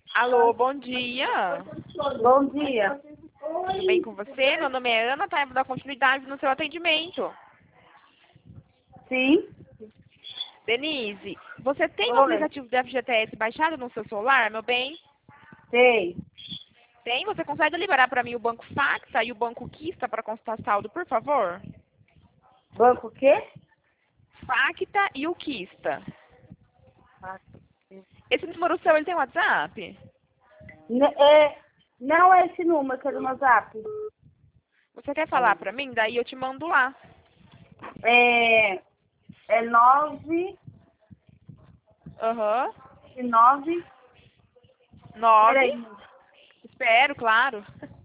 Alô, bom dia. Bom dia. Tudo bem com você? Meu nome é Ana, tá? Eu vou dar continuidade no seu atendimento. Sim? Denise, você tem o Oi. aplicativo do FGTS baixado no seu celular, meu bem? Sei. Tem? Você consegue liberar para mim o Banco Facta e o Banco Quista para consultar saldo, por favor? Banco o quê? Facta e o Quista. Esse número seu, ele tem WhatsApp? Não é esse número que é do meu zap. Você quer falar para mim? Daí eu te mando lá. É 9, Aham. 9. 9. Peraí. Espero, claro.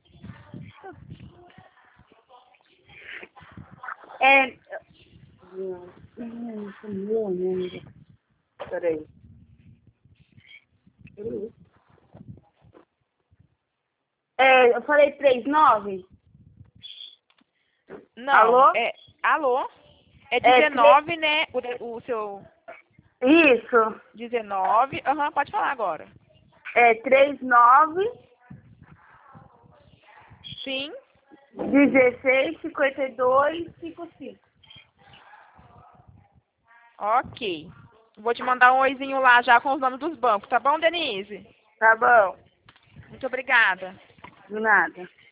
É. Peraí. Eu falei 39. Não, Alô? Alô? É É 19, né? O seu Isso. 19. Aham, pode falar agora. É 39, Sim. 16, 52, 55. Ok. Vou te mandar um oizinho lá já com os nomes dos bancos, tá bom, Denise? Tá bom. Muito obrigada. De nada.